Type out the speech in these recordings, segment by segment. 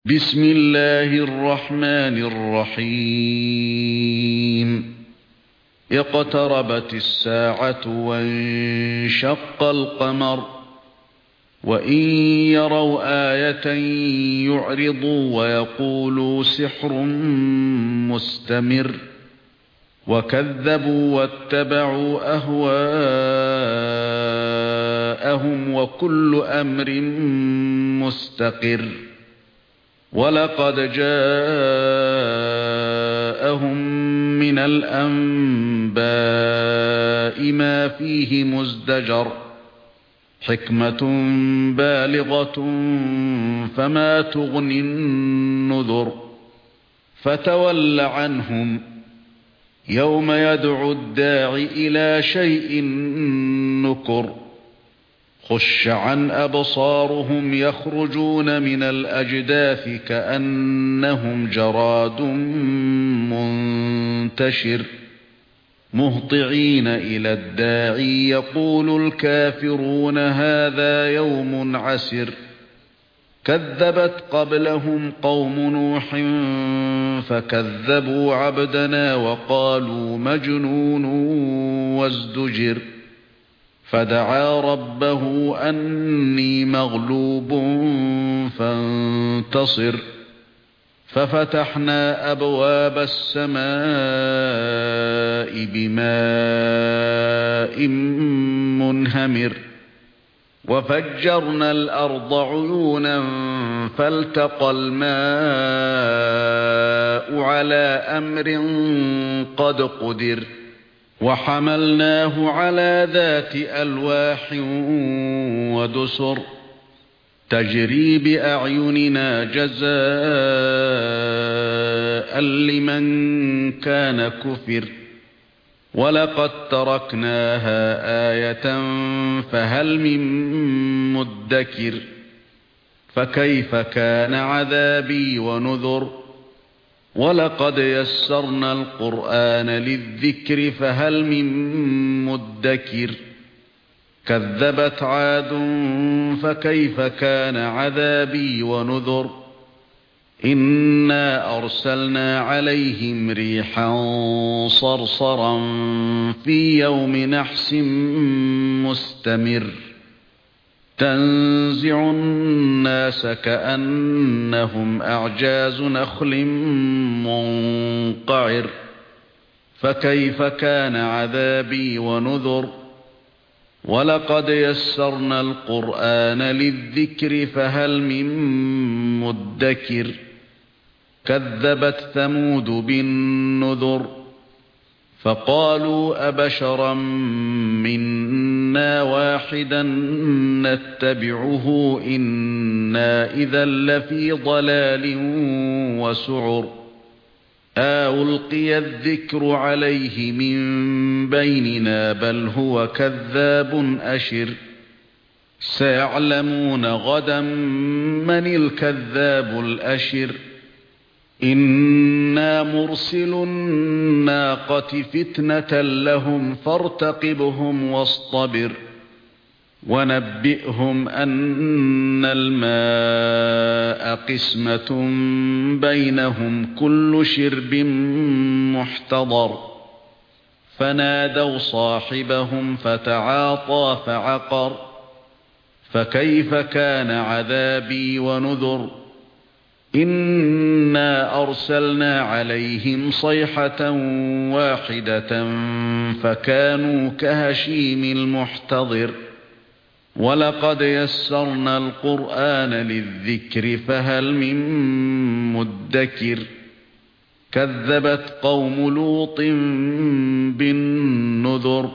بسم الله الرحمن الرحيم اقتربت الساعة وانشق القمر وإن يروا آية يعرضوا ويقولوا سحر مستمر وكذبوا واتبعوا أهواءهم وكل أمر مستقر وَلَقَدْ جَاءَهُم مِّنَ الْأَنبَاءِ مَا فِيهِ مُزْدَجَرٌ حِكْمَةٌ بَالِغَةٌ فَمَا تُغْنِ النُّذُرُ فَتَوَلَّ عَنْهُمْ يَوْمَ يَدْعُ الدَّاعِ إِلَى شَيْءٍ نُّكُرٍ خُشَّ عَنْ أَبْصَارُهُمْ يَخْرُجُونَ مِنَ الْأَجْدَاثِ كَأَنَّهُمْ جَرَادٌ مُنتَشِرٌ مُهْطِعِينَ إِلَى الدَّاعِ يَقُولُ الْكَافِرُونَ هَذَا يَوْمٌ عَسِرٌ كَذَّبَتْ قَبْلَهُمْ قَوْمُ نُوحٍ فَكَذَّبُوا عَبْدَنَا وَقَالُوا مَجْنُونٌ وَازْدُجِرَ فَدَعَا رَبَّهُ أَنِّي مَغْلُوبٌ فَانتَصِرْ فَفَتَحْنَا أَبْوَابَ السَّمَاءِ بِمَاءٍ مُنْهَمِرٍ وَفَجَّرْنَا الْأَرْضَ عُيُونًا فَالْتَقَى الْمَاءُ عَلَى أَمْرٍ قَدْ قُدِرَ وَحَمَلْنَاهُ عَلَى ذَاتِ أَلْوَاحٍ وَدُسُرٍ تَجْرِي بِأَعْيُنِنَا جَزَاءً لِمَنْ كَانَ كُفِرَ وَلَقَدْ تَرَكْنَاهَا آيَةً فَهَلْ مِن مُّدَّكِرٍ فَكَيْفَ كَانَ عَذَابِي وَنُذُرِ وَلَقَدْ يَسَّرْنَا الْقُرْآنَ لِلذِّكْرِ فَهَلْ مِن مُّدَّكِرٍ كَذَّبَتْ عَادٌ فَكَيْفَ كَانَ عَذَابِي وَنُذُرِ إِنَّا أَرْسَلْنَا عَلَيْهِمْ رِيحًا صَرْصَرًا فِي يَوْمِ نَحْسٍ مُسْتَمِرٍّ تَنزِعُ النَّاسَ كَأَنَّهُمْ أَعْجَازُ نَخْلٍ مُنقَعِرٍ فَكَيْفَ كَانَ عَذَابِي وَنُذُرِ وَلَقَدْ يَسَّرْنَا الْقُرْآنَ لِلذِّكْرِ فَهَلْ مِن مُّدَّكِرٍ كَذَّبَتْ ثَمُودُ بِالنُّذُرِ فَقَالُوا أَبَشَرًا مِّنَّا وَاحِدًا نَّتَّبِعُهُ إِنَّا إِذًا لَّفِي ضَلَالٍ وَسُعُرٍ أَلْقِيَ الذِّكْرُ عَلَيْهِ مِن بَيْنِنَا بَلْ هُوَ كَذَّابٌ أَشِرٌ سَيَعْلَمُونَ غَدًا مَّنِ الْكَذَّابُ الْأَشِرُ إِنَّا مُرْسِلُو النَّاقَةِ فِتْنَةً لَّهُمْ فَارْتَقِبْهُمْ وَاصْطَبِرْ وَنَبِّئْهُمْ أَنَّ الْمَاءَ قِسْمَةٌ بَيْنَهُمْ كُلُّ شِرْبٍ مُحْتَضَرٌ فَنَادَوْا صَاحِبَهُمْ فَتَعَاطَىٰ فَعَقَرَ فَكَيْفَ كَانَ عَذَابِي وَنُذُرِ إِنَّا أَرْسَلْنَا عَلَيْهِمْ صَيْحَةً وَاحِدَةً فَكَانُوا كَهَشِيمِ الْمُحْتَظِرِ وَلَقَدْ يَسَّرْنَا الْقُرْآنَ لِلذِّكْرِ فَهَلْ مِن مُّدَّكِرٍ كَذَّبَتْ قَوْمُ لُوطٍ بِالنُّذُرِ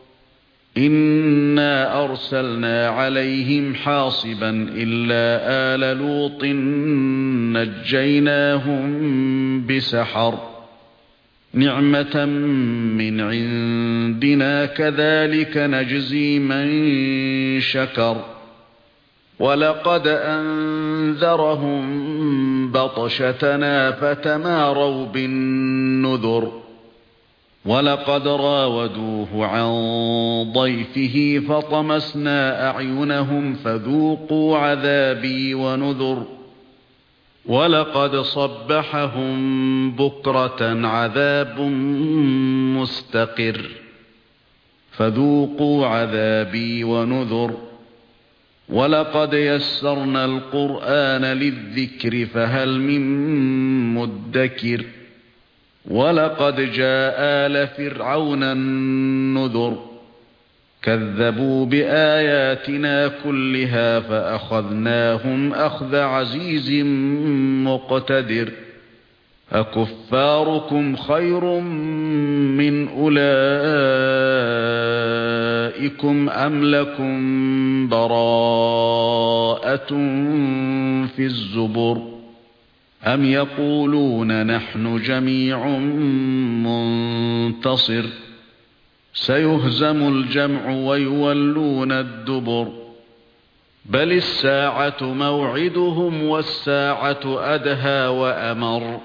إِنَّا أَرْسَلْنَا عَلَيْهِمْ حَاصِبًا إِلَّا آلَ لُوطٍ نَجَّيْنَاهُم بِسَحَرٍ نِعْمَةً مِّنْ عِندِنَا كَذَلِكَ نَجْزِي مَن شَكَرَ وَلَقَدْ أَنذَرَهُم بَطْشَتَنَا فَتَمَارَوْا بِالنُّذُرِ وَلَقَدْ رَاوَدُوهُ عَن ضَيْفِهِ فَطَمَسْنَا أَعْيُنَهُمْ فَذُوقُوا عَذَابِي وَنُذُرِ وَلَقَدْ صَبَّحَهُم بُكْرَةً عَذَابٌ مُسْتَقِرٌّ فَذُوقُوا عَذَابِي وَنُذُرِ وَلَقَدْ يَسَّرْنَا الْقُرْآنَ لِلذِّكْرِ فَهَلْ مِن مُّدَّكِرٍ وَلَقَدْ جَاءَ آلَ فِرْعَوْنَ النُّذُرُ كَذَّبُوا بِآيَاتِنَا كُلِّهَا فَأَخَذْنَاهُمْ أَخْذَ عَزِيزٍ مُقْتَدِرٍ أَكُفَّارُكُمْ خَيْرٌ مِّنْ أُولَئِكُمْ أَمْ لَكُمْ بَرَاءَةٌ فِي الزُّبُرِ أَمْ يَقُولُونَ نَحْنُ جَمِيعٌ مُنتَصِرٌ سَيُهْزَمُ الْجَمْعُ وَيُوَلُّونَ الدُّبُرَ بَلِ السَّاعَةُ مَوْعِدُهُمْ وَالسَّاعَةُ أَدْهَى وَأَمَرُّ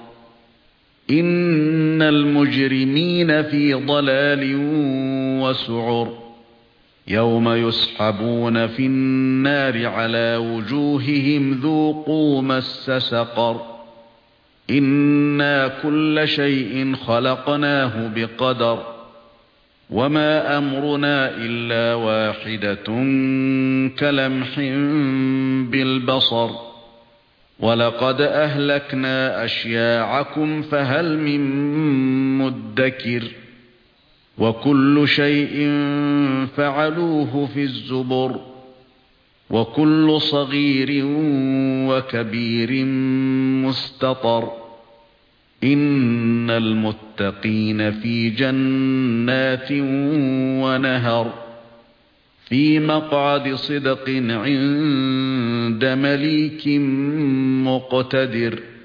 إِنَّ الْمُجْرِمِينَ فِي ضَلَالٍ وَسُعُرٍ يَوْمَ يُسْحَبُونَ فِي النَّارِ عَلَى وُجُوهِهِمْ ذُوقُوا مَسَّ سَقَرَ إِنَّا كُلَّ شَيْءٍ خَلَقْنَاهُ بِقَدَرٍ وَمَا أَمْرُنَا إِلَّا وَاحِدَةٌ كَلَمْحٍ بِالْبَصَرِ وَلَقَدْ أَهْلَكْنَا أَشْيَاعَكُمْ فَهَلْ مِن مُّدَّكِرٍ وَكُلُّ شَيْءٍ فَعَلُوهُ فِي الزُّبُرِ وَكُلُّ صَغِيرٍ وَكَبِيرٍ مُسْتَطَرٍ إِنَّ الْمُتَّقِينَ فِي جَنَّاتٍ وَنَهَرٍ فِي مَقْعَدِ صِدْقٍ عِندَ مَلِيكٍ مُقْتَدِرٍ